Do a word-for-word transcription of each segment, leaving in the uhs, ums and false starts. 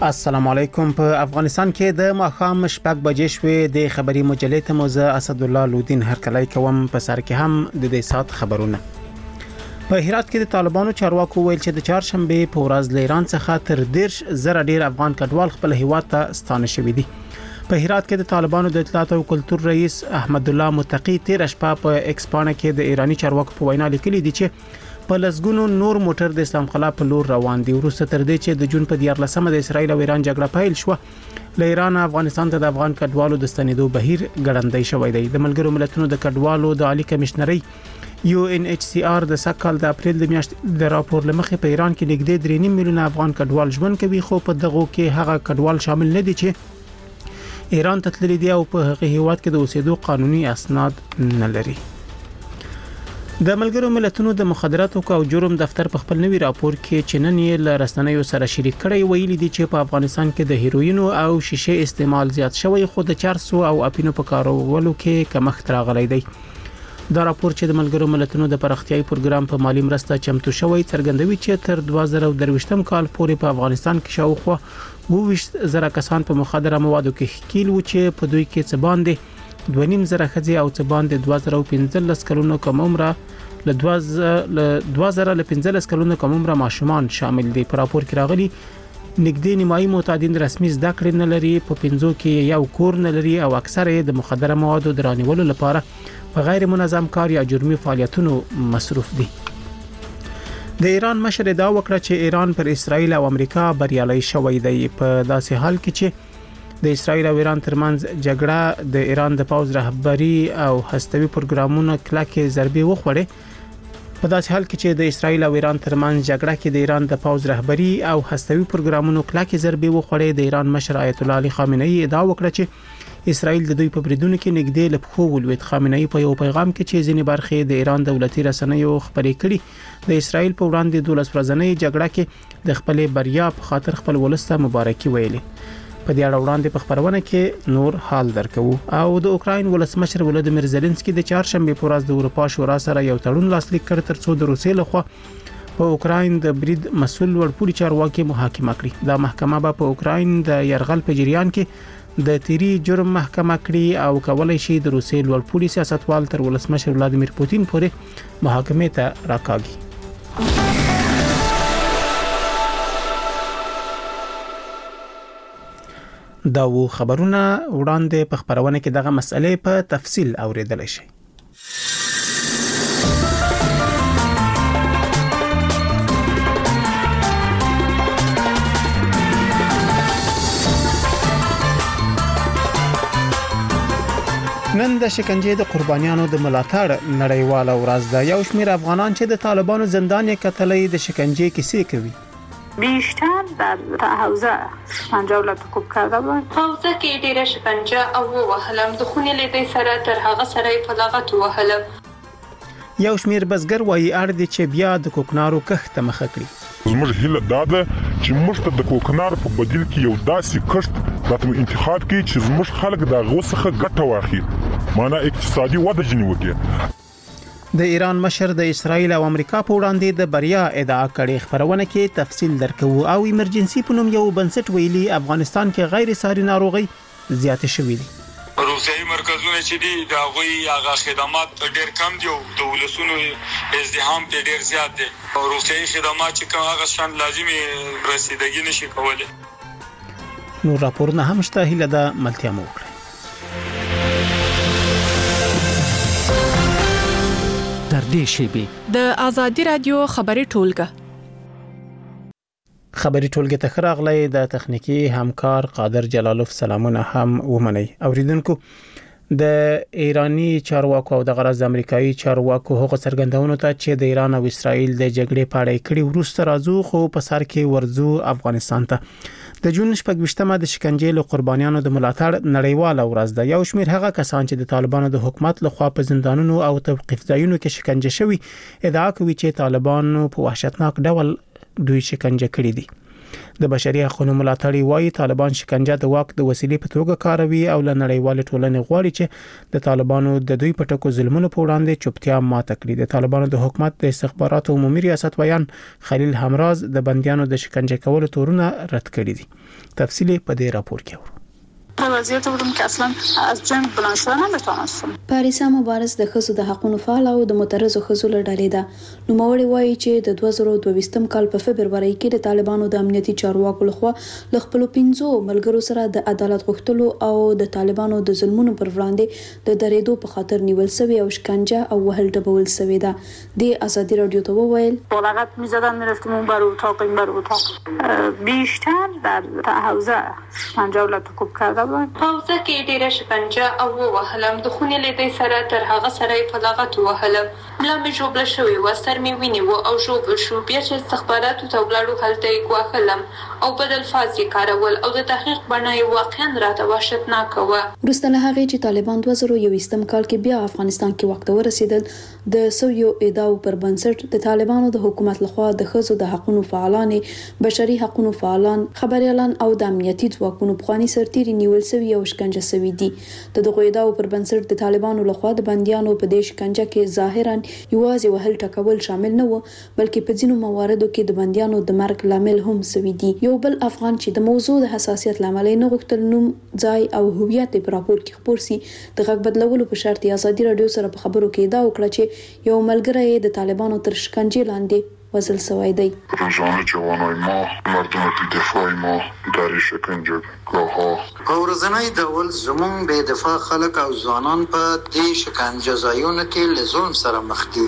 السلام علیکم. په افغانستان کې د ماښام شپږ بجې شوې. د خبري مجلې ته موزه اسدالله لودین هرکلی کوم. په سر کې هم د دې سات خبرونه. په هرات کې د طالبانو چارواکو ویل چې د چهارشنبه په ورځ له ایران څخه تر دیرش زره ډیر افغان کډوال خپل هیواد ته ستانه شوي دي. په هرات کې د طالبانو د اطلاعات او کلتور رئیس احمد الله متقی تیر شپه په ایکسپانه کې د ایرانی چارواکو په وینا لیکلي دي چې په لسګونو نور موټر د اسلام خلا په لور روان دي. وروسته تر دې چې د جون په دیارلسمه د اسرایل او ایران جګړه پیل شو، له ایران افغانستان ته د افغان کډوالو د ستنېدو بهیر ګړندی شوی دی. د ملګرو ملتونو د کډوالو د عالی کمشنري یو ان ایچ سی آر د سکهال د اپریل د میاشتې د راپور لمخې په ایران کې نږدې درې نیم میلیونه افغان کډوال ژوند کوي، خو په دغه کې هغه کډوال شامل نه دي چې ایران ته تللي دي او په هغه هیواد کې د اوسېدو قانوني اسناد نه لري. د ملګرو ملتونو د مخدراتو او جرم دفتر په خپل نوي راپور کې چې نن یې له رسنیو سره شریک کړی ویلي دي چې په افغانستان کې د هیروینو او شیشه استعمال زیات شوی، خو د چارسو او اپینو په کارولو کې کمښت راغلی دی. دا راپور چې د ملګرو ملتونو د پراختیايي پروګرام په مالی مرسته چمتو شوی څرګندوي چې تر دوه زره درویشتم کال پورې په افغانستان کې شاوخوا اووه ویشت زره کسان په مخدره موادو کې ښکیل وو، چې په دوی کې څه باندې دوه نیم زره ښځې او څه باندې دوه زره پنځلس کلونو کم عمره له دوه زره له پنځلس کلونو کم عمره ماشومان شامل دي. په راپور کې راغلي نږدې نیمایي معتادین رسمي زده کړې نه لري، په پنځو کې یو کور نه لري او اکثره د مخدره موادو د رانیولو لپاره په غیر منظم کار یا جرمي فعالیتونو مصروف دي. د ایران مشر دا وکړه چې ایران پر اسرائیل او امریکا بریالي شوی دی، په داسې حال کې چې د اسرائیل او ایران ترمنځ جګړه د ایران د پوز رهبری او هستوي پروګرامونو کلکه ضربې وخوړې. په داسې حال کې چې د اسرائیل او ایران ترمنځ جګړه کې د ایران د پوز رهبری او هستوي پروګرامونو کلکه ضربې وخوړې، د ایران مشر آیت الله علي خامنه ای ادعا وکړه چې اسرائیل د دوی په بریدونو کې نږدې لپخو ولوید. خامنه ای په یو پیغام کې چې ځینې برخې د ایران دولتي رسنیو خبرې کړي، د اسرائیل په وړاندې دولس ورځنۍ جګړه کې د خپل بریا په خاطر خپل ولسته مبارکي ویلې. په دې اړه وړاندې په خبرونه کې نور حال درکو. او د اوکراین ولسمشر ولادیمیر زيلنسکي د چهارشنبه په ورځ د اروپا شورا سره یو تړون لاسلیک کړ ترڅو د روسیې لخوا په اوکراین د برید مسول ورپوري چارواکي محاکمه کړي. دا محکمه به په اوکراین د يرغل په جریان کې د تیری جرم محکمه کړي او کولای شي د روسیې ورپوري سیاستوال تر ولسمشر ولادیمیر پوتین پورې محاکمه ته راکاږي. دا و خبرونه وړاندې په خبرونه کې دغه مسئله په تفصیل اوریدل شي. نن د شکنجې د قربانیانو د ملاتړ نړیواله ورځ ده. یو شمېر افغانان چې د طالبانو زندان یې کتلې د شکنجې کیسې کوي. بیشتر در حوزه شکنجه ولت کوب کرده بود. حوزه کې ډیره شکنجه او وهلم د خونې لیدې سره تر هغه سره په لغت وهلم. یو شمیر بزګر وایي اړ دي چې بیا د کوکنارو کښت مخه کړي. زموږ هیله دا ده چې موږ ته د کوکنار په بدیل کې یو داسې کښت راته انتخاب کړي چې زموږ خلک د هغه څخه ګټه واخلي، معنا اقتصادي وده جنې وکړي. د ایران مشر د اسرائیل او امریکا په وړاندې د بریا ادعا کړې. خبرونه کې تفصیل درکو. او ایمرجنسي په نوم یو بنسټ ویلي افغانستان کې غیر ساري ناروغي زیات شوې دي. روغتيایي مرکزونه چې دي دا غوي هغه خدمات ډېر کم دي او د ولسونو ازدحام په ډېر زیات دي. روغتيایي خدمات چې کوم هغه شان لازمي رسیدګي نشي کولای. نور راپورونه هم شته، هیله ده ملتیا مو وکړئ. در دې شیبه د ازادي رادیو خبري ټولګه خبري ټولګه ته خراغلی د تخنیکی همکار قادر جلالوف سلامونه هم ومني. اوریدونکو د ایرانی چارواکو او د غرض امریکایي چارواکو هغه څرګندونو ته چې د ایران او اسرائیل د جګړې په اړه کړي ورسته راځو، خو په سر کې ورزو افغانستان ته. د جون شپږویشتمه د شکنجې له قربانیانو د ملاتړ نړیواله ورځ ده. یو شمېر هغه کسان چې د طالبانو د حکومت لخوا په زندانونو او توقيف ځایونو کې شکنجه شوي ادعا کوي چې طالبانو په وحشتناک ډول دوی شکنجه کړي دي. د بشري حقوقو ملاتړي وایي طالبان شکنجه د واک د وسیلې په توګه کاروي او له نړیوال ټولنې غواړي چې د طالبانو د دوی په ټکو ظلمونو په وړاندې چوپتیا ماته کړي. د طالبانو د حکومت د استخباراتو عمومي ریاست ویان خلیل همراز د بنديانو د شکنجه کولو تورونه رد کړي دي. تفصیل په دې راپور کې اورو. وضعیت بودم که اصلا از جنگ بلند شدن نمیتونستم. پاریسا مبارز د ښځو د حقوقو فعال او د معترضو ښځو له ډلې ده. نو موري وایي چې د دوه زره دوه ویشتم کال په فبرवरी کې د طالبانو د امنیتي چارواکو لخوا ل خپل پنځو ملګرو سره د عدالت غوښتلو او د طالبانو د ظلمونو پر وړاندې د درېدو په خاطر نیول شوی او شکنجه او وهل ډبول شوی ده. د ازادي رادیو ته وویل بالاغت میزدن میرفتیم اون بر اتاق این بر اتاق بیشتر در حوزه شکنجه و لطکوب کرده حوزه کې ډیره شکنجه او وهلم د خونې لیدې سره تر هغه سره په لغت وهلم ملا مې جوړ شوی و سر مې ویني او جوړ شو بیا چې استخباراتو ته ولاړو هلته یې واخلم او بدل فازي کارول او د تحقیق بڼه واقعا راته وحشتناک و. وروسته له هغه چې طالبان دوه زره یوویشتم کال کې بیا افغانستان کې وخت ورسېدل د سویو ادعاو پر بنسټ د طالبانو د حکومت لخوا د ښځو د حقوقو فعالان بشري حقوقو فعالان خبريالان او د امنیتي ځواکونو پخوانی سرتیري نیول شوی او شکنجه شوی دي. د دغه ادعاو پر بنسټ د طالبانو لخوا د بنديانو په دې شکنجه کې ظاهرا یوازې وهل ټکول شامل نه و بلکې په ځینو مواردو کې د بنديانو د مرګ لامل هم شوی دي. یو بل افغان چې د موضوع د حساسیت لامل نه غوښتل نوم ځای او هویت په راپور کې خبر سي د غږ بدلولو په شرط ازادي رادیو سره په خبرو کې ادعا وکړه چې یو ملګری د طالبانو تر شکنجه لاندې وزل سوی دی. رجان جوانای ما مردم بی دفاع ما در شکنجه ها په ورځنی ډول زموږ بی دفاع خلک او ځوانان په دې شکنجه ځایونو کې له ظلم سره مخ دي.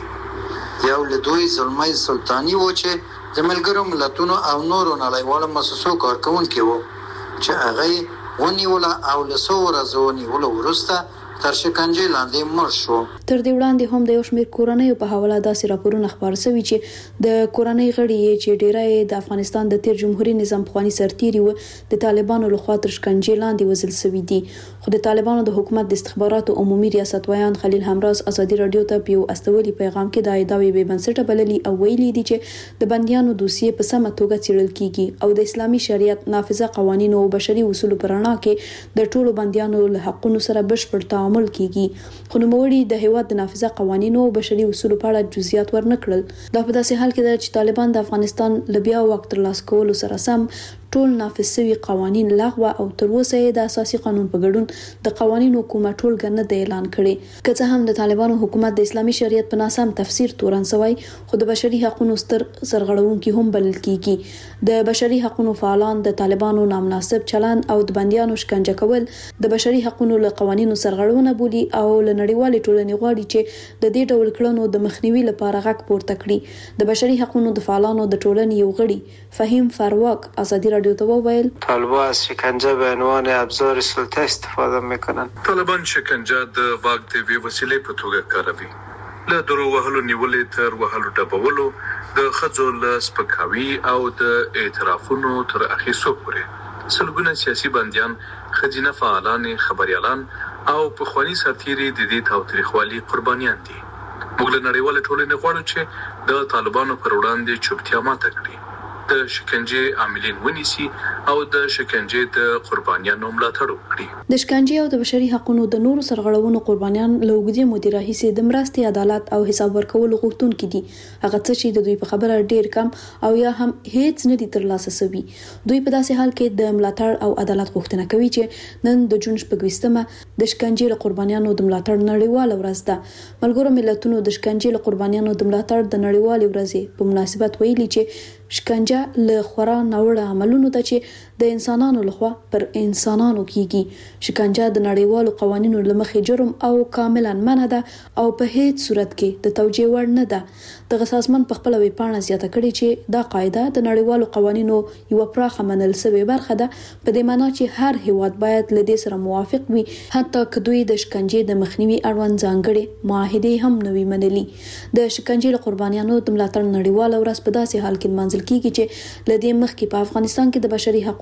یو له دوی زلمی سلطانی و چې د ملګرو ملتونو او نورو نړیوالو مؤسسو کارکونکي وو چې هغه ونیول او له څو ورځو ونیول وروسته تر شکنجه لاندې مړ شو. تر دې وړاندې هم د یو شمېر کورنۍ په حواله داسې راپورونه خبر شوي چې د کورنۍ غړي چې ډیری د افغانستان د تیر جمهوریت نظام پخوانی سرتیري و د طالبانو لخوا تر شکنجه لاندې وزل شوي دي. خو د طالبانو د حکومت د استخباراتو عمومي ریاست ویان خلیل همراز ازادي رادیو ته په استولي پیغام کې د ادعاوی به بنسټه بللي او ویلي دي چې د بنديانو دوسیې په سمه توګه څېړل کیږي او د اسلامي شریعت نافذه قوانینو او بشري اصولو پر رڼا کې د ټولو بنديانو له حقوقو سره بشپړ تعامل کیږي. خو نوموړي د هیواد د نافذه قوانینو او بشري اصولو په اړه جزئیات ورنکړل. دا په داسې حال کې ده چې طالبان د افغانستان له بیا واک ترلاسه کولو سره سم ټول نافذ شوي قوانین لغوه او تر اوسه د اساسي قانون په ګډون د قوانینو کومه ټولګه نه دی اعلان کړي. که څه هم د طالبانو حکومت د اسلامي شریعت په ناسم تفسیر تورن شوی خو د بشري حقوقو ستر سرغړونکي هم بلل کیږي. د بشري حقوقو فعالان د طالبانو نامناسب چلن او د بنديانو شکنجه کول د بشري حقوقو له قوانینو سرغړونه بولي او له نړیوال ټولنې غواړي چې د دې ډول کړنو د مخنیوي لپاره غږ پورته کړي. د بشري حقوقو د فعالانو د ټولنې یو غړي فهیم فارواک ازادي رادیو ته وویل طالبان از شکنجه به عنوان ابزار سلطه استفاده میکنن. طالبان شکنجه د واک د وی وسیلې په توګه کاروي. له درو وهلو نیولې تر وهلو ډبولو د خځو له سپکاوي او د اعترافونو تر اخیستو پورې سلګونه سیاسي بنديان خځینه فعالان خبريالان او پخوانی سرتیري د دې تاوتریخوالي قربانیان دي. موږ له نړیوال ټولنې غواړو چې د طالبانو پر وړاندې چوپتیا ماته کړي، د شکنجه عاملین ونیسي او د شکنجه د قربانیانو ملاتړ وکړي. د شکنجه او د بشري حقوقو د نورو سرغړونو قربانیان له وګړي مدیره هیڅ د مرستي عدالت او حساب ورکول غوښتونکي دي. هغه څه چې د دوی په خبره ډیر کم او یا هم هیڅ نه دي ترلاسه شوی. دوی په داسې حال کې د ملاتړ او عدالت غوښتنه کوي چې نن د جون شپږویشتمه د شکنجه له قربانیانو د ملاتړ نړیواله ورځ ده. ملګرو ملتونو د شکنجه له قربانیانو د ملاتړ د نړیوالې ورځې په مناسبت ویلي چې شکنجه له خورا ناوړه عملونو ده چې د انسانانو لخوا پر انسانانو کیږي. شکنجه د نړیوالو قوانینو له مخې جرم او کاملا منع ده او په هیڅ صورت کې د توجیه وړ نه ده. دغه سازمان په خپل ویبپاڼه زیاته کړې چې دا قاعده د نړیوالو قوانینو یو پراخه منل شوی برخه ده، په دې معنی چې هر هیواد باید له دې سره موافق وي، حتی که دوی د شکنجه د مخنیوي اړوند ځانګړي معاهده هم نه وي منلي. د شکنجه له قربانیانو د ملاتړ نړیواله ورځ په داسې حال کې منځل کیږي چې لدې مخکې په افغانستان کې د بشري حقوقو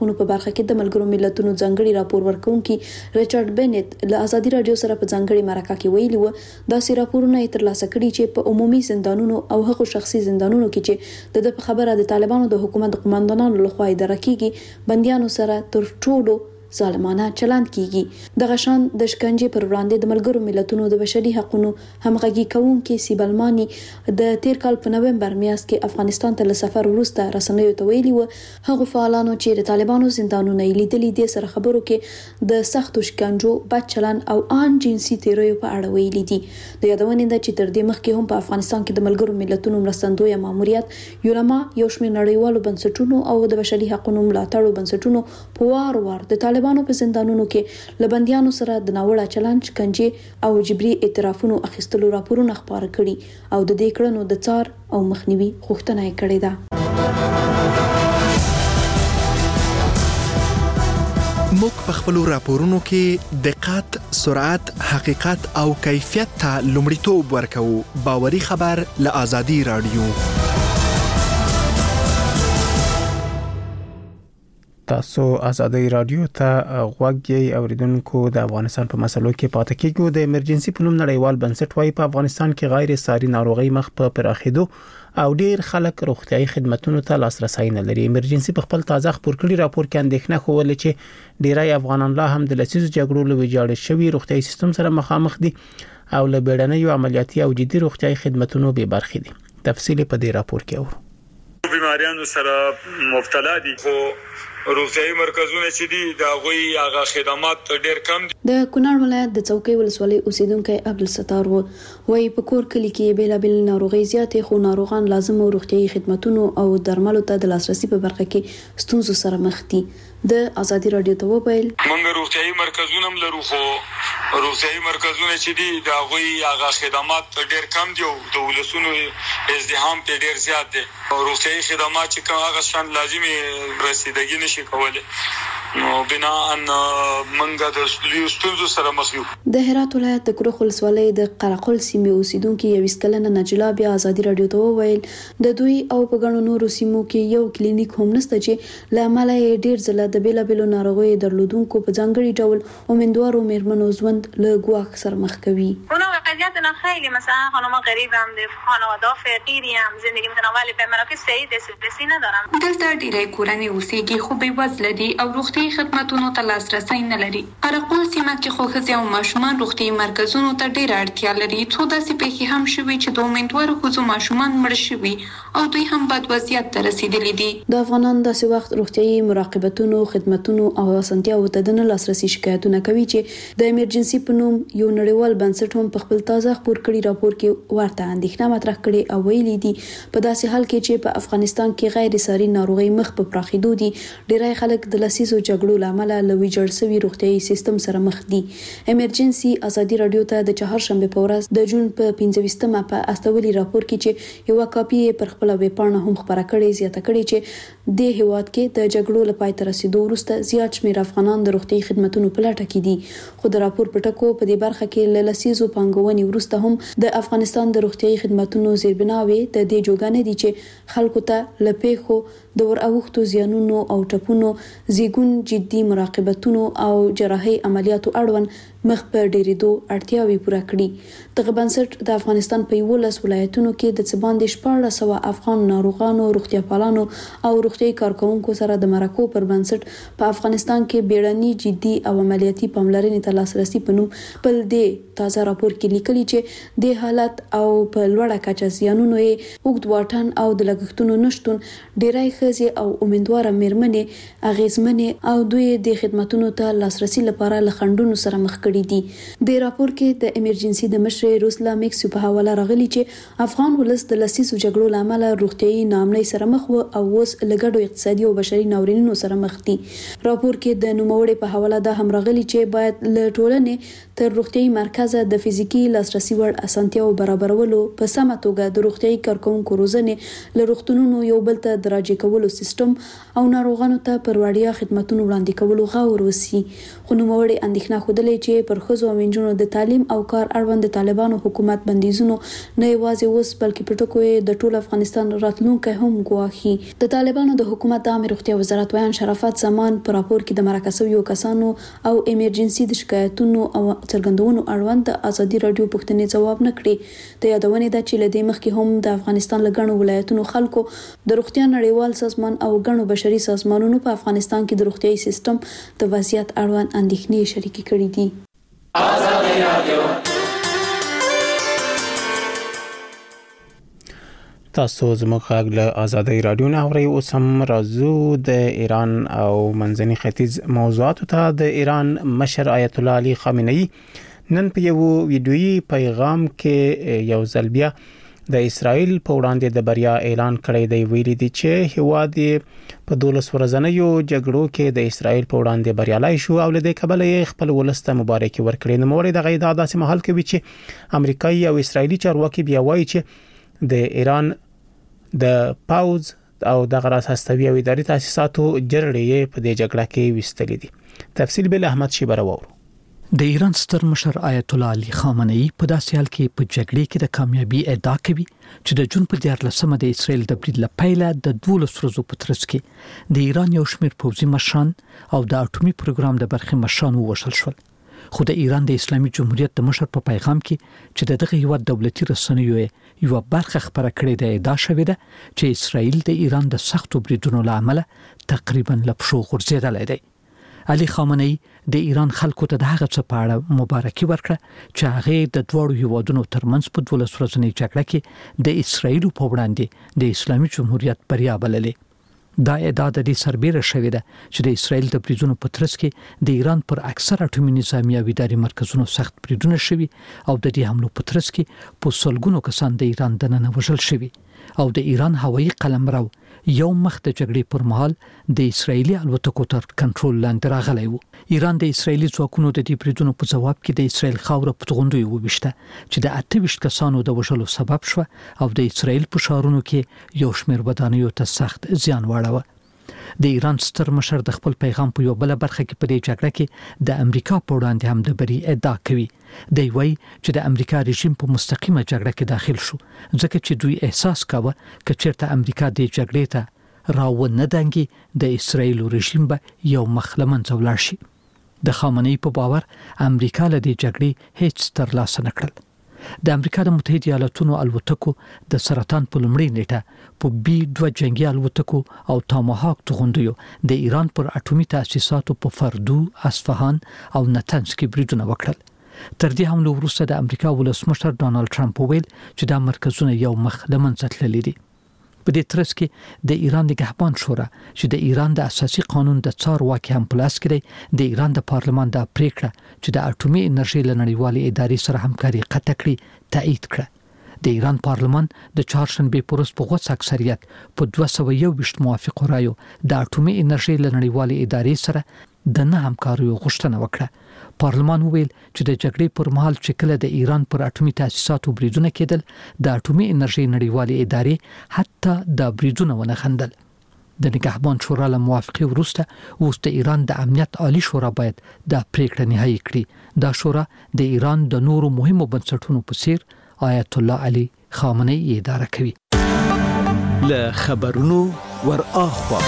حقوقو په برخه کې د ملګرو ملتونو ځانګړي راپور ورکونکي ریچارډ بنت له ازادي رادیو سره په ځانګړي مرکه کې ویلي و دا سی راپورونه ترلاسه کړي چې په عمومي زندانونو او هغو شخصي زندانونو کې چې د خبره د طالبانو د حکومت قوماندانانو لخوا اداره کیږي بنديانو سره تر ټولو ظالمانه چلند کیږي د غشان د شکنجې پر وړاندې د ملګرو ملتونو د بشري حقوقو همغږي کوونکي سیبلماني د تیر کال په نومبر میاشت کې افغانستان ته سفر وروسته رسنیو ته ویلي و هغه فعالانو چې د طالبانو زندانونو لیدلې دي سره خبرو کې د سختو شکنجو بد چلند او ان جنسي تیریو په اړه ویلي دي د یادونې ده چې تر دې مخکې هم په افغانستان کې د ملګرو ملتونو مرستندوی ماموریت یونما یو شمېر نړیوالو بنسټونو او د بشري حقوقو ملاتړو بنسټونو په وار وار د طالبانو په زندانونو کې لبنديانو سره د ناوړه چلند شکنجې او جبري اعترافونو اخیستلو راپورونه خبر کړي او د دې کړنو د څار او مخنیوي غوښتنه یې کړې ده. موږ په خپل راپورونو کې دقت، سرعت، حقیقت او کیفیت ته لومړیتوب ورکوو. باوري خبر له ازادي رادیو. تاسو ازادي رادیو ته غوږی اوریدونکو د افغانستان په مسلو کې پاتې کیږو. د ایمرجنسي په نوم نړیوال بنسټ وايي په افغانستان کې غیر ساري ناروغي مخ په پراخېدو او ډیر خلک روغتيایي خدماتو ته لاسرسي نه لري. ایمرجنسي په خپل تازه خبر کړي راپور کې اندېښنه خوله چې ډیری افغانان لا هم د لسیزو جګړو له ویجاړ شوی روغتيایي سیستم سره مخامخ دي او له بیړنیو عملیاتي او جدي روغتيایي خدماتو به برخې دي. تفصیل په دې راپور کې اورو. بیماریانو سره مبتلا دي خو روغتيایي مرکزونه چې دي دا غوي هغه خدمات ډېر کم دي. د کونړ ولایت د چوکۍ ولسوالۍ اوسیدونکو عبدالستار وایي په کور کلی کې بیلابل ناروغي زیاتې خو ناروغان لازم روغتيایي خدماتو او درملو ته د لاسرسي په برخه کې ستونزو سره مخ دي. د ازادي رادیو ته وویل موږ روغتيایي مرکزونه هم لرو خو روغتيایي مرکزونه چې دي دا غوي هغه خدمات ډېر کم دي او د ولسونو ازدحام په ډېر زیات دي. روغتيایي خدمات چې کوم هغه شان لازمي رسیدګي نشي کولای نو بنا ان منګه د ستونزو سره مخ یو. د هرات ولایت د کروخ ولسوالۍ د قرقل سیمې اوسیدونکو یو اسکلنه نجلا بیا ازادي رادیو ته وویل د دوی او په غنو نورو سیمو کې یو کلینیک هم نشته چې لامل یې ډیر ځله د بیلابلو ناروغیو درلودونکو په ځانګړي ډول امیدوارو میرمنو ژوند له ګواښ سره مخ کوي. اونا وضعیتنا خیلی مثلا خانم غریبم د خانواده فقیری هم زندگی متنوع به مراکز صحی دسترسی ندارم. دلته ډیری کورنۍ اوسېږي خو بې وزله دي او روغتي خدماتونو ته لاسرسي نه لري. قرقل سیمه کې خو ښځې او ماشومان روغتي مرکزونو ته ډېر اړتیا لري. څو داسې پیښې هم شوي چې د امیدوارو ښځو ماشومان مړ شوي او دوی هم بد وضعیت ته رسیدلي دي. د افغانان داسې وخت روغتيایي مراقبتونو خدماتونو او اسانتیاو ته د لاسرسي شکایتونه کوي چې د ایمرجنسي په نوم یو نړیوال بنسټ هم په خپل تازه خبر کړي راپور کې ورته اندېښنه مطرح کړي او ویلي دي په داسې حال کې چې په افغانستان کې غیر ساري ناروغي مخ په پراخېدو دي ډیری خلک د لسیزو جګړو لامل له ویجاړ شوی روغتيایي سیستم سره مخ دي. ایمرجنسي ازادي رادیو ته د چهارشنبه په ورځ د جون په پنځه ویشتمه په استولي راپور کې چې یو کاپي پر خپل ویب پاڼه هم خبره کړې زیاته کړې چې د هیواد کې د جګړو لپاره تر رسیدو وروسته زیات شمېر افغانان د روغتيایي خدماتو په لټه کې دي. خو د راپور په ټکو په دې برخه کې له لسیزو پانګونې وروسته هم د افغانستان د روغتيایي خدماتو زیربناوي د دې جوګانې دي چې خلکو ته لپیخو د ور اوختو زیانونو او ټپونو زیګون جدي مراقبتونو او جراحي عملیاتو اړوند مخ په ډیریدو اړتیاوي پوره کړي. دغه بنسټ د افغانستان په یولس ولایتونو کې د څباندې شپږ سوه افغان ناروغانو روغتیا پالانو او روغتيایي کارکونکو سره د مرکو پر بنسټ په افغانستان کې بیړني جدي او عملیاتي پاملرنې ته لاسرسي په نوم بل دی تازه راپور کې لیکلي چې د حالت او په لوړه کچه زیانونو یې اوږد واټن او د لګښتونو نشټون ډیری ښځې او امیدواره میرمنې اغیزمنې او دوی د خدماتو ته لاسرسي لپاره له خنډونو سره مخ کړي دي. د راپور کې د ایمرجنسي د مشر روسلا میکسو په حواله راغلي چې افغان ولس د لسیزو جګړو لامل روغتيایي ناامنۍ سره مخ و او اوس لګړو اقتصادي او بشري ناورینونو سره مخ دي. راپور کې د نوموړي په حواله دا هم راغلي چې باید له ټولنې تر روغتيایي مرکز د فزیکی لاسرسي وړ اسانتیاو برابرولو په سمه توګه د روغتيایي کارکونکو روزنې له روغتونونو یو بل ته درجه کولو سیستم او ناروغانو ته پر وړیا خدماتو وړاندې کولو غوړ وسی. خو نوموړي اندېښنه خوده چې کې پر ښځو او نجونو د تعلیم او کار اړوند د طالبانو حکومت بندیزونو نه یوازې اوس بلکې په ټکو د ټول افغانستان راتلونکي هم ګواښي. د طالبانو د حکومت د عامه روغتیا وزارت ویان شرافت زمان په راپور کې د مرکه شویو کسانو او ایمرجنسي د شکایتونو او څرګندونو اړوند د ازادي رادیو پوښتنې ځواب نه کړي. د یادونه ده چې لدې مخکې هم د افغانستان لګڼو ولایتونو خلکو د روغتیا نړیوال سازمان او ګڼو بشري سازمانونو په افغانستان کې د روغتيایي سیستم د وضعیت اړوند اندېښنې شریکې کړې دي. ازادي رادیو تاسو زموږ غږ له ازادي رادیو نه اورئ. اوس هم راځو د ایران او منځني ختیځ موضوعاتو ته. د ایران مشر آیت الله علي خامنه‌ای نن په یو ویډیويي پیغام کې یو ځل بیا د اسرائیل په وړاندې د بریا اعلان کړی دی. ویلي دی چې هیواد په دولس ورځنیو جګړو کې د اسرائیل په وړاندې بریالي شو او له دې کبله یې خپل ولسته مبارکي ورکړي. نو موري د غیدا داسې محل کوي چې امریکایي او اسرائیلي چارواکي بیا وایي چې د ایران د پاوز او د غراس هستوي او اداري تاسیساتو جرړې په دې جګړه کې وستلې دي. تفصیل بل احمد شیبر وورو. د ایران ستر مشر آیت الله علي خامنه‌ای په داسې حال کې په جګړې کې د کامیابی ادعا کوي چې د جون په دیارلسمه د اسرائیل د برید لپاره د دولس ورځو په ترڅ کې د ایران یو شمېر پوځي مشران او د اټومي پروګرام د برخې مشران ووژل شول. خو د ایران د اسلامي جمهوریت د مشر په پیغام کې چې دغه هیواد دولتي رسنیو یو برخه خبره کړې ده ادعا شوې ده چې اسرائیل د ایران د سختو بریدونو لامل تقریبا لپشو غورځېدلی دی. علي خامنه‌ای د ایران خلکو ته د هغه څه په اړه مبارکي ورکړه چې هغه د دوړو هیوادونو ترمنځ په دولس ورځنۍ جګړه کې د اسرائیل په وړاندې د اسلامي جمهوریت بریا بللې. دا ادعا د دې سربېره شوې ده چې د اسرائیل د بریدونو په ترڅ کې د ایران پر اکثر اټومي نظامي او اداري مرکزونو سخت بریدونه شوي او د دې حملو په ترڅ کې په سلګونو کسان د ایران دننه وژل شوي او د ایران هوایي قلمرو یو مخ د جګړې پر مهال د اسرایلی الوتکو تر کنټرول لاندې راغلی و. ایران د اسرایلی ځواکونو د دې بریدونو په جواب کې د اسرایل خاوره په توغندوی وبښته چې د اته ویشت کسانو د وژلو سبب شو او د اسرایل په شهرونو کې یو شمېر ودانیو ته سخت زیان واړاوه. د ایران ستر مشر د خپل پیغام په یو بل برخه کې په دې جګړه کې د امریکا په وړاندې هم د بری ادعا کوي. دی وایي چې د امریکا رژیم په مستقیمه جګړه کې داخل شو ځکه چې دوی احساس کاوه چې چیرته امریکا د جګړې ته راو نه دنګي د اسرایل رژیم به یو مخ لمنځه ولاړ شي. د خامنه‌ای په باور امریکا له دې جګړې هیڅ ترلاسه نه کړل. د امریکا د متحده ایالاتونو الوتکو د سرطان په لومړۍ نیټه په بي دوه جنگي الوتکو او تاماهاک توغندیو د ایران پر اټومي تاسیساتو په فردو، اصفهان او نتنز کې بریدونه وکړل. تر دې حملو وروسته د امریکا ولسمشر ډانلډ ټرمپ وویل چې دا مرکزونه یو مخ لمنځه تللي دي. په دې ترڅ کې د ایران نگهبان شورا چې د ایران د اساسي قانون د څار واکه هم پلاس کړي د ایران د پارلمان د پریکړه چې د اټومي انرژي لنړیوالې ادارې سره همکاري قطع کړي تایید کړه. د ایران پارلمان د چهارشنبه پروس په غوڅ اکثریت په دوه سوه یو ویشت موافقو رایو د اټومي انرژي لنړیوالې ادارې سره د نه همکاري غوښتنه وکړه. پارلمان وویل چې د جګړې پر مهال چې کله د ایران پر اټومي تاسیساتو بریدونه کېدل د اټومي انرژي نړیوالې ادارې حتی د بریدونه ونه خندل. د نگهبان شورا له موافقه وروسته اوس د ایران د امنیت عالی شورا باید د پریکړه نهایی کړي. دا شورا د ایران د نورو مهمو بنسټونو په څیر آیت الله علي خامنه‌ای اداره کوي. له خبرونو ور اخوا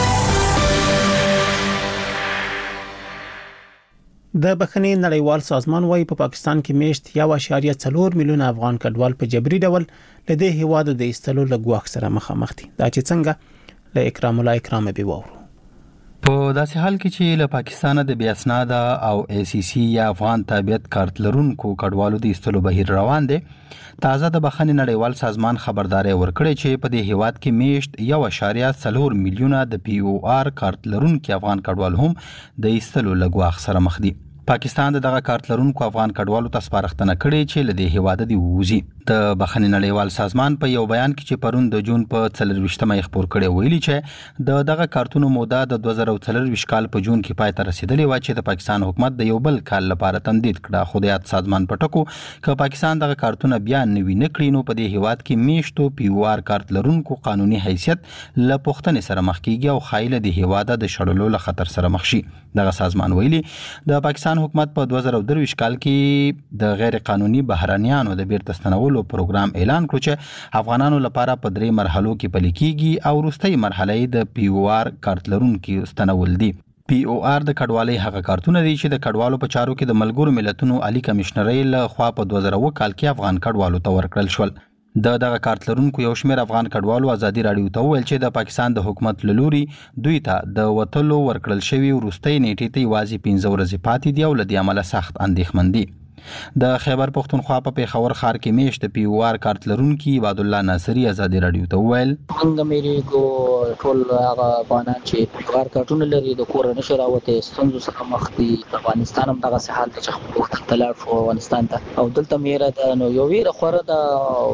د بخښنې نړیوال سازمان وايي په پاکستان کې میشت یو اشاریه څلور میلیون افغان کډوال په جبري ډول لدې هیواد د ایستلو لګواخ سره مخامخ دي. دا چې څنګه له اکرام الله اکرام به وورو. په داسې حال کې چې له پاکستان د بیا اسناد او ای سی سی یا افغان تابعیت کارت لرونکو کډوالو د ایستلو بهیر روان دي، تازه د بخښنې نړیوال سازمان خبرداري ورکړې چې په دې هیواد کې میشت یو اشاریه څلور میلیونه د پی او آر کارت لرونکو افغان کډوال هم د ایستلو لګواخ سره مخ دي. پاکستان دغه کارت لرونکو افغان کډوالو ته سپارښتنه کړې چې له دې هیواده دی ووزي. د بخښنې نړیوال سازمان په یو بیان کې چې پرون د جون په څلرويشتمه خبر کړي ویلي چې د دغه کارتونو موده د دوه زره څلرويشت کال په جون کې پای ته رسیدلې و چې د پاکستان حکومت د یو بل کال لپاره تمدید کړه. خو د یاد سازمان په ټکو ک پاکستان دغه کارتونه بیا نوی نکړي نو په دې هیواد کې میشتو پی او آر کارت لرونکو قانوني حیثیت ل پښتنې سره مخ کیږي او خایله د هیواده د شړلو له خطر سره مخ شي. دغه سازمان ویلي د پاکستان پاکستان حکومت په دوه زره درویشت کال کې د غیر قانوني بهرانيانو د بیرته ستنولو پروګرام اعلان کړ چې افغانانو لپاره په درې مرحلو کې پلي کیږي او وروستۍ مرحله د پی او آر کارت لرونکو ستنول دي. پی او آر د کډوالۍ هغه کارتونه دي چې د کډوالو په چارو کې د ملګرو ملتونو عالی کمشنرۍ له خوا په دوه زره اووه کال کې افغان کډوالو ته ورکړل شول. د دغه کارت لرونکو یو شمېر افغان کډوالو ازادي راډیو ته وویل چې د پاکستان د حکومت له لوري دوی ته د وتلو ورکړل شوي وروستۍ نیټې ته یوازې پنځه ورځې پاتې دي او له دې امله سخت اندېښمن دي. د خیبر پختونخوا په پیښور ښار کې میشت پی او آر کارت لرونکي عبد الله ناصری ازادي راډیو ته وویل څنګه مېری کو ټول هغه افغانان چې پی او آر کارتونه لري د کور نه شراوته ستونزو څخه مخ دي. افغانستان هم دغه حال ته چې خپل تلار شو افغانستان ته او دلته میرا د نو یو ویره خوره د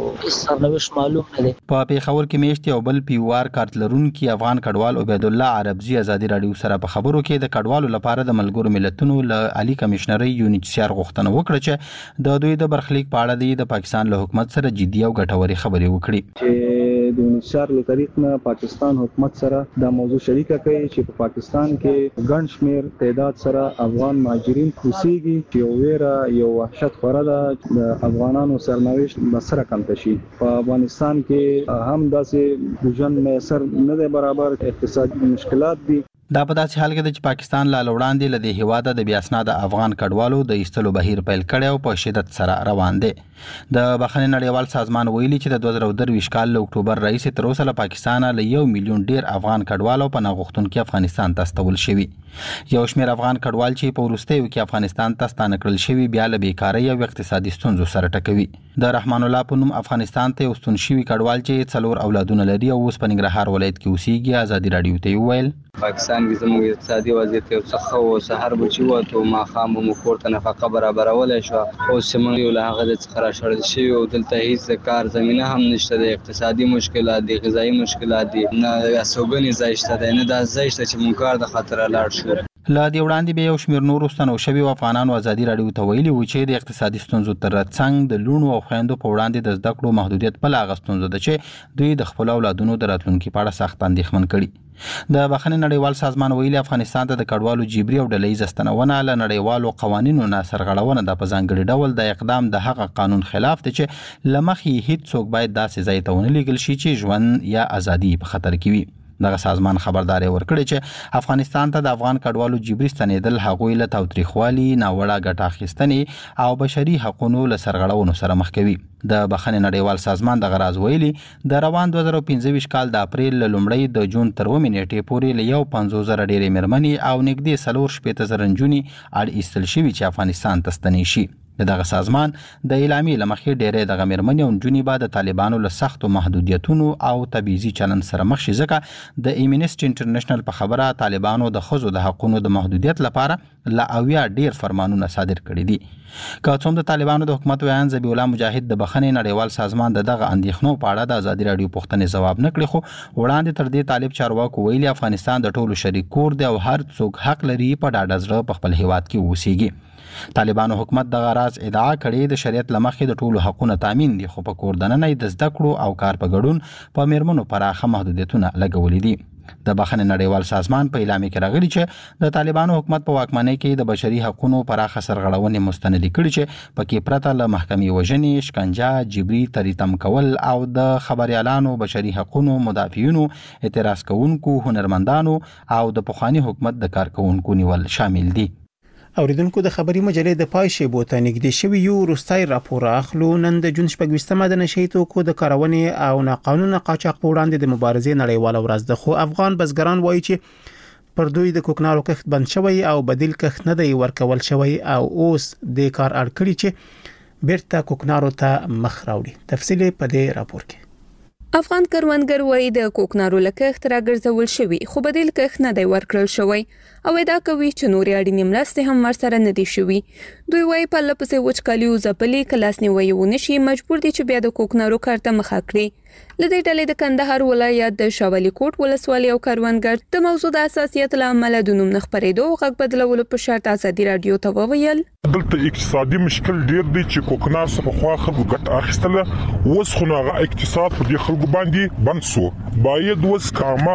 سرنوشت معلوم نه دي. په پیښور کې میشت یو بل پی او آر کارت لرونکي افغان کډوال عبد الله عربزي ازادي راډیو سره په خبرو کې د کډوالو لپاره د ملګرو ملتونو له عالی کمشنرۍ یو ان ایچ سی آر غوښتنه وکړه چې د دوی د برخلیک په اړه د پاکستان له حکومت سره جدي او ګټوري خبرې وکړي چې د یو ان ایچ سی آر له طریق نه پاکستان حکومت سره د موضوع شریکه کوي چې په پاکستان کې ګڼ شمیر تعداد سره افغان مهاجرین اوسېږي چې یو ویره یو وحشت خوره ده د افغانانو سرنوشت مسره کم شي. په افغانستان کې هم داسې ژوند میسر نه دی برابر، اقتصادي مشکلات دي. دا په داسې حال کې ده چې پاکستان لا وړاندې له دې هیواده د بیا اسناده افغان کډوالو د ایستلو بهیر پیل کړی او په شدت سره روان دی. د بخښنې نړیوال سازمان ویلي چې د دوه زره درویشت کال له اکتوبر راهیسې تر اوسه له پاکستانه له یو میلیون ډیر افغان کډوالو په ناغوښتونکي افغانستان ته استول شوي. یو شمېر افغان کډوال چې په وروستیو کې افغانستان ته ستانه کړل شوي بیا له بیکارۍ او اقتصادي ستونزو سره ټکوي. د رحمان الله په نوم افغانستان ته ستون شوي کډوال چې څلور اولادونه لري او اوس په ننګرهار ولایت کې اوسېږي ازادي راډیو ته وویل پاکستان کې زموږ اقتصادي وضعیت یو څه ښه و، سهار به چې ووتو ماښام به مو کور ته نفقه برابرولی شوه. اوس چې موږ یو له هغه ځای څخه راشړل شوي او دلته هېڅ د کار زمینه هم نشته دی. اقتصادي مشکلات دي، غذایي مشکلات دي، نه استوګنې ځای شته دی، نه دا ځای شته چې موږ کار د خاطره لاړ شو. له دې وړاندې به یو شمېر نورو ستنو شوي افغانانو ازادي راډیو ته ویلي وو چې د اقتصادي ستونزو تر څنګ د لوڼو او خویندو په وړاندې د زده کړو محدودیت بله هغه ستونزه ده چې دوی د خپلو اولادونو د راتلونکي په اړه سخت اندېښمن کړي. د بخښنې نړیوال سازمان ویلي افغانستان ته د کډوالو جبري او ډلهییزه ستنونه له نړیوالو قوانینو نه سرغړونه ده. په ځانګړي ډول د اقدام د هغه قانون خلاف دی چې له مخې هیڅ څوک باید داسې ځای ته ونه لیږل شي چې ژوند یا ازادي په خطر کې وي. دغه سازمان خبرداري ورکړي چې افغانستان ته د افغان کډوالو جبري ستنېدل هغوی له تاوتریخوالي، ناوړه ګټه اخیستنې او بشري حقونو له سرغړونو سره مخ کوي. د بخښنې نړیوال سازمان دغه راز ویلي د روان دوه زره پنځه ویشت کال د اپریل له لومړۍ د جون تر اوومې نیټې پورې له یو پنځوس زره ډېرې مېرمنې او نږدې څلور شپېته زره نجونې اړ ایستل شوي چې افغانستان ته ستنې شي. د دغه سازمان د اعلامیې له مخې ډېری دغه مېرمنې او نجونې به د طالبانو له سختو محدودیتونو او تبعیضي چلند سره مخ شي، ځکه د ایمنسټ انټرنیشنل په خبره طالبانو د ښځو د حقونو د محدودیت لپاره له اویا ډېر فرمانونه صادر کړي دي. که څوم د طالبانو د حکومت ویان ذبیح الله مجاهد د بخښنې نړیوال سازمان د دغه اندېښنو په اړه د ازادي راډیو پوښتنې ځواب نه کړي، خو وړاندې تر دې طالب چارواکو ویلي افغانستان د ټولو شریک کور دی او هر څوک حق لري په ډاډه زړه په خپل هیواد کې اوسیږي. طالبانو حکومت دغه راز ادعا کړې د شریعت له مخې د ټولو حقونه تامین دي، خو په کور دننه د زده کړو او کار په ګډون په مېرمنو پراخه محدودیتونه لګولي دي. د بخښنې نړیوال سازمان په اعلامیه کې راغلي چې د طالبانو حکومت په واکمنۍ کې د بشري حقونو پراخه سرغړونې مستندې کړي چې پکې پرته له محکمې وژنې، شکنجه، جبري تریتم کول او د خبریالانو، بشري حقونو مدافعینو، اعتراض کوونکو، هنرمندانو او د پخواني حکومت د کارکوونکو نیول شامل دي. اوریدونکو د خبري مجلې د پای شیبو ته نږدې شوي یو وروستی راپور اخلو. نن د جون شپږویشتمه د نشي توکو د کارونې او ناقانونه قاچاق په وړاندې د مبارزې نړیواله ورځ ده، خو افغان بزګران وایي چې پر دوی د کوکنارو کښت بند شوی او بدیل کښت نه دی ورکول شوی او اوس د کار اړ کړی چې بیرته کوکنارو ته مخ راوړي. تفصیل په دې راپور کې. افغان کروندګر وایي د کوکنارو لکښت راګرځول شوی خو بدیل کښت نه دی ورکړل شوی او ادعا کوي چې نورې اړینې مرستې هم ورسره نه دي شوي. دوی وایي په لپسې وچکالي او ځپلې کلاس نیوي ونشي مجبور دي چې بیا د کوکنارو کار ته مخه کړي. لدې ډلې د کندهار ولایت د شاولی کوټ ولسوالۍ او کروندګر د موضوع د حساسیت له امله د نوم نه خپرېدو او غږ بدلولو په شرط ازادي راډیو ته وویل دلته اقتصادي مشکل ډیر دی چې کوکنار څخه خو خلکو ګټه اخیستله، اوس خو هغه اقتصاد په دې خلکو باندې بند شو. باید اوس کارما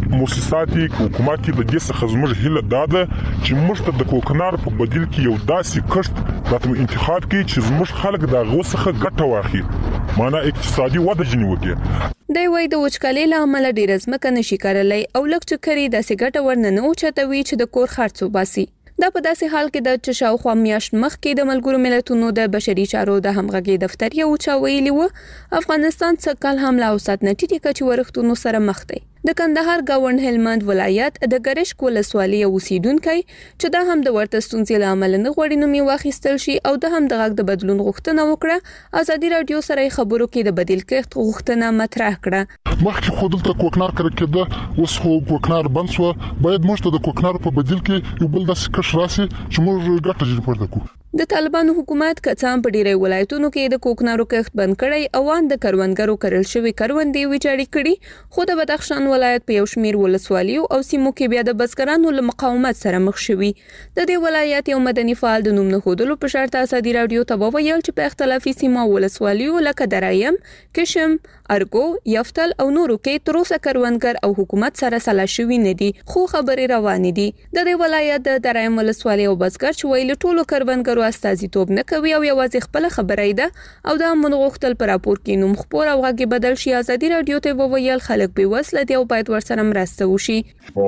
مؤسساتي حکومت د دې څخه زموږ هله داده چې موږ ته د کوکنار په بدیل کې یو داسې کښت راتم انتخاب کې چې زموږ خلک د غوسه ګټه واخلي معنا اقتصادي وده جنې وکړي د وای د وچکالۍ له امله ډېر ځمکه نشي کارلای او لکه چې کری د سیګټه ورننه نه اوچتوي چې د کور خرڅو باسي دا په داسې حال کې د چشاوخوا میاشت مخکې د ملګرو ملتونو د بشري چارو د همغږي دفتر یو چا ویلي و افغانستان څه کال هم لا اوسات نټی کچ ورختونو سره مخ دی د کندهار گاوند هلمند ولایت د ګرشک ولسوالۍ اوسیدونکو چې دا هم د ورته ستونزې له امله نه غوړي نومي واخیستل شي او د هم د غږ د بدلون غوښتنه وکړه ازادي رادیو سره خبرو کې د بدیل کښت غوښتنه مطرح کړه مخکې خو دلته کوکنار کړه کېده اوس خو کوکنار بند شو باید موږ ته د کوکنار په بدیل کې یو بل داسې کښ راسي چې موږ ګټه جوړ پورته کوو د طالبانو حکومت کڅام په ډیری ولایتونو کې د کوکنارو کښت بند کړی او ان د کروندګرو کرل شوی کروندې ویجاړې کړي خو د بدخشان ولایت په یو شمیر ولسوالیو او سیمو کې بیا د بزګرانو له مقاومت سره مخ شوي د دې ولایت یو مدني فعال د نوم نه خودلو په شرط ازادي رادیو ته وویل چې په اختلافي سیمو ولسوالیو لکه درایم کشم ارګو یفتل او نورو کې تر اوسه کروندګر او حکومت سره سلا شوی نه دي خو خبرې روانې دي د دې ولایت د درایم ولسوالۍ او بزګر چې ویل ټولو کروندګرو استازیتوب نه کوي او یوازې خپل خبره ده او دا منغوښتل پر راپور کې نوم خبر او غږی بدل شي ازادي رادیو ته وویل خلک به وسله دی او باید ورسره مرسته وشي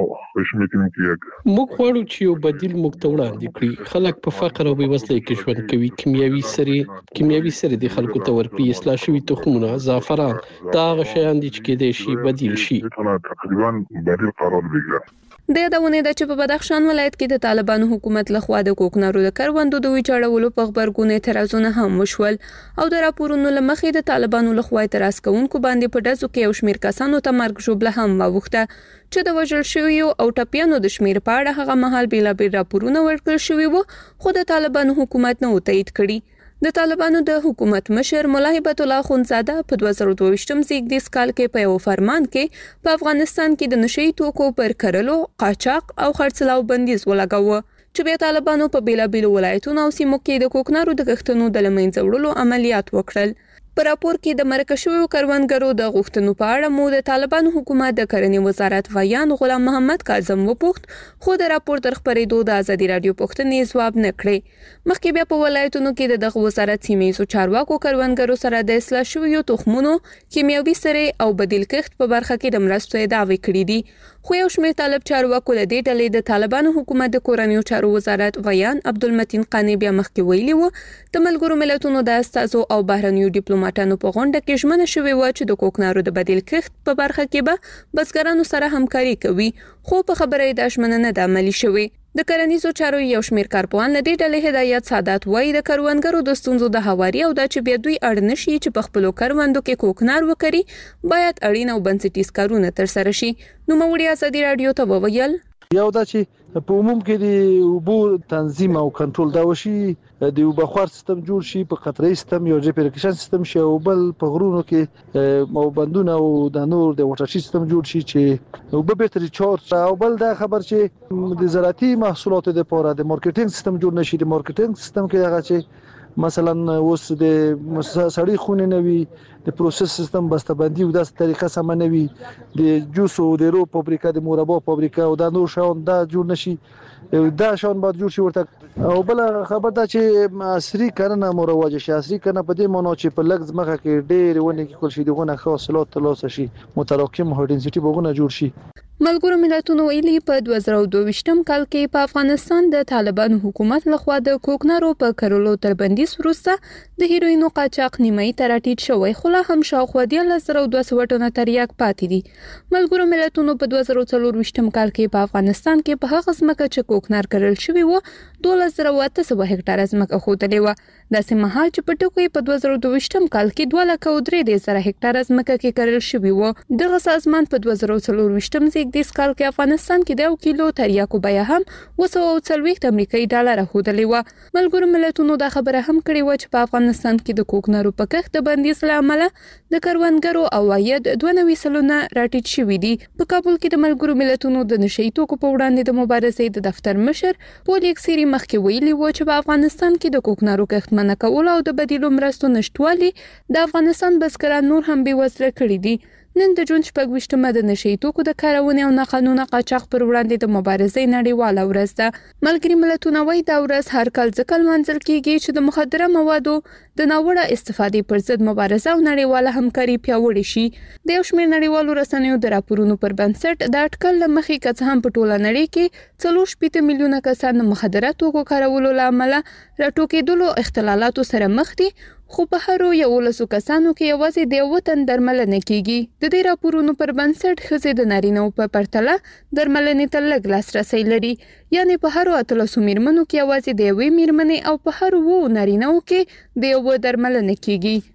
موږ غواړو چې یو بدیل موږ ته وړاندې کړي خلک په فقر او بېوزلۍ کې ژوند کوي کیمیاوي سرې کیمیاوي سرې د خلکو ته ورپی اصلاح شوي تخمونه زعفران دا هغه شیان دي چې کېدای شي بدیل شي تقریبا بدیل قرار بگیره د یادونه ده چې په بدخشان ولایت کې د طالبانو حکومت لخوا د کوکنارو د کروندو د ویجاړولو په خبرګون اعتراضونه هم وشول او د راپورونو لمخې د طالبانو لخوا اعتراض کوونکو باندې په داسو کې یو شمیر کسانو ته مرګ ژوبله هم واوښته چې د وژل شویو او ټپیانو د شمیر په اړه هغه مهال بیلابیل راپورونه ورکړل شوي وو خو د طالبانو حکومت نه تایید کړي د طالبانو د حکومت مشر مولا هبت الله خونزاده په دوه زره دوه زیږدیز کال کې په یو فرمان کې په افغانستان کې د نشئی توکو پر کرلو قاچاق او خرڅلاو بندیز ولګاوه چې بیا طالبانو په بیلابیل ولایتونو او سیمو کې د کوکنارو د کښتونو د لمنځه وړلو عملیات وکړل په راپور کې د مرکه شویو کروندګرو د غوښتنو په اړه مو د طالبانو حکومت د کرنې وزارت ویان غلام محمد کاظم وپوښت خو د راپور تر خبرېدو د ازادي رادیو پوښتنې ځواب نه کړی مخکې بیا په ولایتونو کې د دغه وزارت سیمې چارواکو کروندګرو سره د اصلاح شویو تخمونو کیمیاوي سرې او بدیل کښت په برخه کې د مرستو دعوی کړې دي خو یو شمېر طالب چارواکو له دې ډلې د طالبانو حکومت د کورنیو چارو وزارت ویان عبدالمتین قانی بیا مخکې ویلي وو د ملګرو ملتونو د استازو او بهرنیو ډیپلوماټانو په غونډه کې ژمنه شوې و چې د کوکنارو د بدیل کښت په برخه کې به بزګرانو سره همکاري کوي خو په خبره د ژمنه نه د عملي شوې د کرنیزو چارو یو شمیر کارپوهان له دې ډلې هدایت سادات وایي د کروندګرو د ستونزو د هواري او د چې بیا دوی اړ نشي چې په خپل کروندو کې کوکنار وکړي باید اړین او بنسټیز کارونه ترسره شي نو موږ ازادي رادیو ته وویل یو دا چې په عموم کې د اوبو تنظیم او کنټرول دا وشي د اوبو بخار سیستم جوړ شي په قطري سیستم یو ریپریکشن سیستم شي او بل په غرونو کې مو بندونه او د نور د واټر سیستم جوړ شي چې اوبو به تر چارج او بل دا خبر چې د زراعتي محصولاتو لپاره د مارکیټینګ سیستم جوړ نشي د مارکیټینګ سیستم کې هغه چې مثلا اوس د سړی خونه نوي د پروسس سیستم بسته‌بندي او داسې طریقه سم نه وي د جوس او د رو فابریکا د مربا فابریکا او د نور شاون دا جوړ نشي دا شاون باید جوړ شي ورته او بل خبر دا چې عصري کرنه مروج شي عصري کرنه په دې معنی چې په لږ ځمکه کې ډېر ونه کې کول شي دغه حاصلات ترلاسه شي متراکم هاي ډنسټي بغونه جوړ شي ملګرو ملتونو ویلي په دوه زره دوه کال کې په افغانستان د طالبانو حکومت لخوا د کوکنارو په کرلو تر بندیز وروسته د هیروینو قاچاق نیمایي تر ټیټ شوی خو لا هم شاوخوا د دوه زره دوه ټنه تریاک پاتې دي ملګرو ملتونو په دوه زره څلور کال کې په افغانستان کې په هغه ځمکه چې کوکنار کرل شوی و دوه زره اته سوه هکټاره ځمکه ښودلې و داسې مهال چې په ټکو په دوه زره دوه کال کې دوه لکه او درې زره هکټاره ځمکه کې کرل شوی و دغه سازمان په دوه زره څلور دیس کال کې افغانستان کې د یو کیلو تریاکو بیه هم وسو او څلوېښت امریکایي ډالر هودلې و ملګرو ملتونو دا خبره هم کړې و چې په افغانستان کې د کوکنارو په کښت د بندیز له امله د کروندګرو عواید دوه نوي سلنه راټیټ شوي دي په کابل کې د ملګرو ملتونو د نشئی توکو په وړاندې د مبارزې د دفتر مشر پول یکسری مخکې ویلي و چې په افغانستان کې د کوکنارو کښت منع کول او د بدیلو مرستو نشټوالي د افغانستان بزګران نور هم بې وزله کړي دي نن د جون شپږ د نشي توکو د کارونې او ناقانونه قاچاق پر وړاندې د مبارزې نړیواله ورځ ده. ملګري ملتونه وايي دا ورځ هر کال ځکه لمانځل کیږي چې د مخدره موادو د ناوړه استفادې پر ضد مبارزه او نړیواله همکاري پیاوړې شي. د یو شمېر نړیوالو رسنیو د راپورونو پر بنسټ د اټکل له مخې که څه هم په ټوله نړۍ کې څلور شپېته میلیونه کسان د مخدره توکو کارولو له امله راټوکېدلو اختلالاتو سره مخ دي، خو په هر یولسو کسانو کې یوازې د یو تن درملنه کیږي. د دې راپورونو پر بنسټ ښځې د نارینه‌و په پرتله درملنې ته لږ لاسرسی لري، یعنې په هر اتلسو میرمنو کې یوازې د یوې میرمنې او په هر اوو نارینه‌و کې د یو درملنه کیږي.